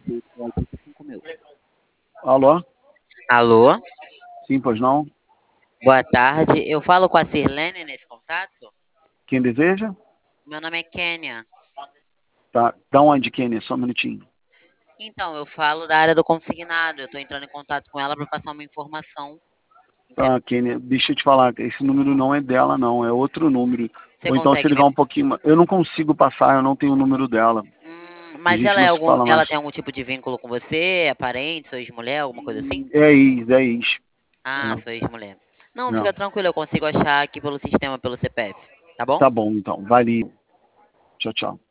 5 mil. Alô? Alô, Sim, pois não? boa tarde. Eu falo com a Sirlene nesse contato? Quem deseja? Meu nome é Kênia. Tá. Da onde, Kenny? Só um minutinho. Então, eu falo da área do consignado. Eu estou entrando em contato com ela para passar uma informação. Tá, Kenny, deixa eu te falar, esse número não é dela, não, é outro número. Você Ou então se consegue me. ligar um pouquinho, eu não consigo passar, eu não tenho o número dela. A Mas gente ela não se fala ela mais. tem algum tipo de vínculo com você? É parente, sua ex-mulher, alguma coisa assim? É ex, é ex. Ah, sua ex-mulher. Não, É, fica é. tranquilo, eu consigo achar aqui pelo sistema, pelo CPF. Tá bom? Tá bom, então. Valeu. Tchau, tchau.